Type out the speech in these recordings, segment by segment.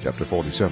Chapter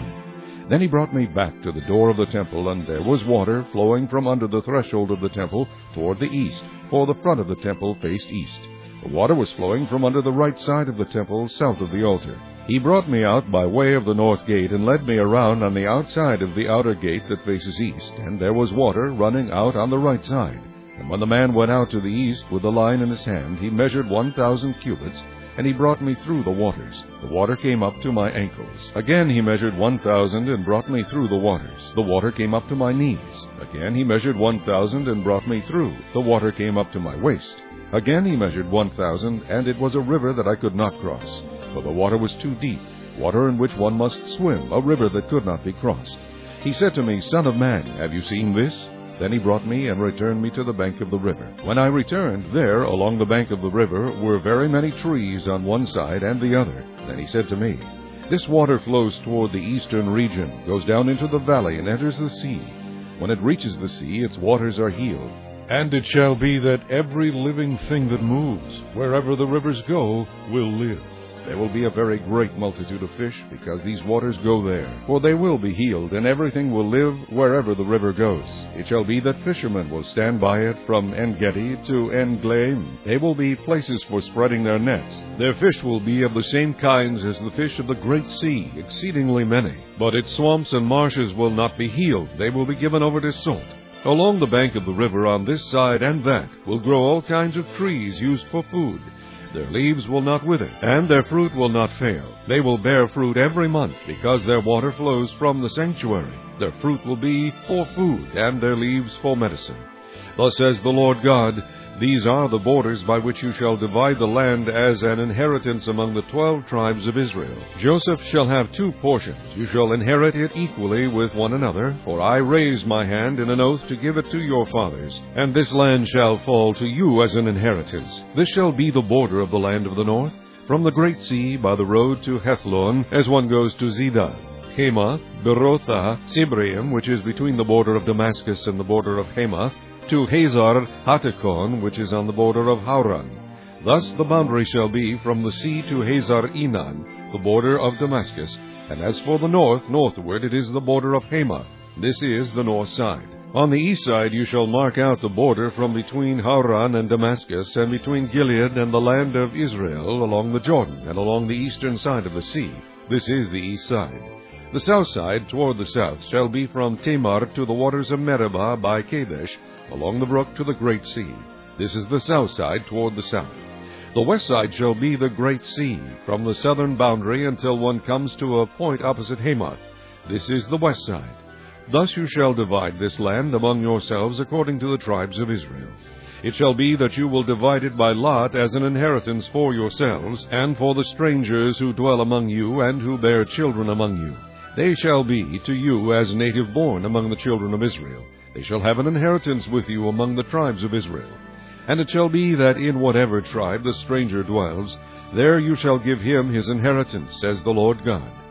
47. Then he brought me back to the door of the temple, and there was water flowing from under the threshold of the temple toward the east, for the front of the temple faced east. The water was flowing from under the right side of the temple, south of the altar. He brought me out by way of the north gate, and led me around on the outside of the outer gate that faces east, and there was water running out on the right side. And when the man went out to the east with the line in his hand, he measured 1,000 cubits, and he brought me through the waters. The water came up to my ankles. Again he measured 1,000, and brought me through the waters. The water came up to my knees. Again he measured 1,000, and brought me through. The water came up to my waist. Again he measured 1,000, and it was a river that I could not cross, for the water was too deep, water in which one must swim, a river that could not be crossed. He said to me, Son of man, have you seen this? Then he brought me and returned me to the bank of the river. When I returned, there, along the bank of the river, were very many trees on one side and the other. Then he said to me, This water flows toward the eastern region, goes down into the valley, and enters the sea. When it reaches the sea, its waters are healed. And it shall be that every living thing that moves, wherever the rivers go, will live. There will be a very great multitude of fish, because these waters go there. For they will be healed, and everything will live wherever the river goes. It shall be that fishermen will stand by it from En-Gedi to En-Gleim. They will be places for spreading their nets. Their fish will be of the same kinds as the fish of the great sea, exceedingly many. But its swamps and marshes will not be healed. They will be given over to salt. Along the bank of the river on this side and that will grow all kinds of trees used for food. Their leaves will not wither, and their fruit will not fail. They will bear fruit every month, because their water flows from the sanctuary. Their fruit will be for food, and their leaves for medicine. Thus says the Lord God, These are the borders by which you shall divide the land as an inheritance among the 12 tribes of Israel. Joseph shall have 2 portions. You shall inherit it equally with one another, for I raised my hand in an oath to give it to your fathers, and this land shall fall to you as an inheritance. This shall be the border of the land of the north, from the great sea by the road to Hethlon, as one goes to Zidon. Hamath, Berotha, Sibraim, which is between the border of Damascus and the border of Hamath, to Hazar Hattikon, which is on the border of Hauran. Thus the boundary shall be from the sea to Hazar Enan, the border of Damascus, and as for the north, northward, it is the border of Hamath. This is the north side. On the east side you shall mark out the border from between Hauran and Damascus, and between Gilead and the land of Israel, along the Jordan, and along the eastern side of the sea. This is the east side. The south side, toward the south, shall be from Tamar to the waters of Meribah by Kadesh, along the brook to the great sea. This is the south side, toward the south. The west side shall be the great sea, from the southern boundary until one comes to a point opposite Hamath. This is the west side. Thus you shall divide this land among yourselves according to the tribes of Israel. It shall be that you will divide it by lot as an inheritance for yourselves, and for the strangers who dwell among you, and who bear children among you. They shall be to you as native born among the children of Israel. They shall have an inheritance with you among the tribes of Israel. And it shall be that in whatever tribe the stranger dwells, there you shall give him his inheritance, says the Lord God.